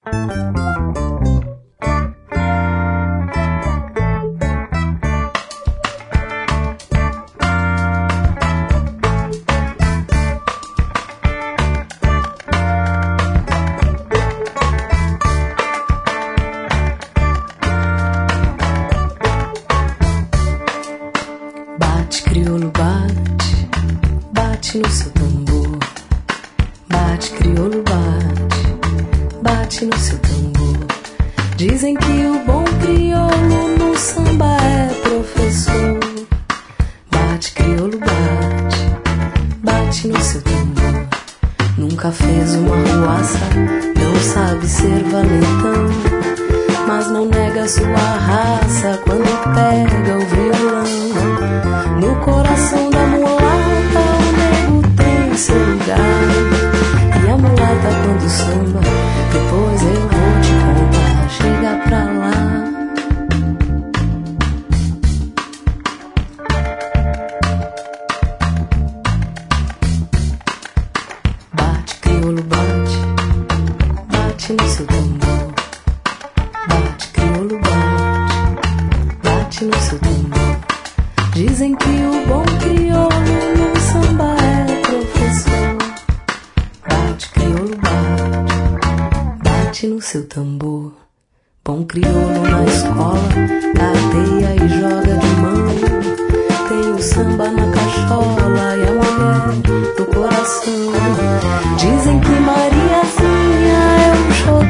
Bate, crioulo, bate, bate no seu tambor. Bate, crioulo, bate, bate no seu tambor. Dizem que o bom crioulo no samba é professor. Bate, crioulo, bate, bate no seu tambor. Nunca fez uma ruaça, não sabe ser valentão, mas não nega sua raça quando pega o violão. No coração da mulata o nego tem seu lugar. E a mulata quando samba, depois eu vou te contar. Chega pra lá. Bate, crioulo, bate, bate no seu tambor. Bate, crioulo, bate, bate no seu tambor. Dizem que o bom crioulo no samba é professor. Bate, crioulo, bate, bate no seu tambor. Bom crioulo na escola, tateia e joga de mão. Tem o samba na cachola e a mulher no coração. Dizem que Mariazinha é o xodó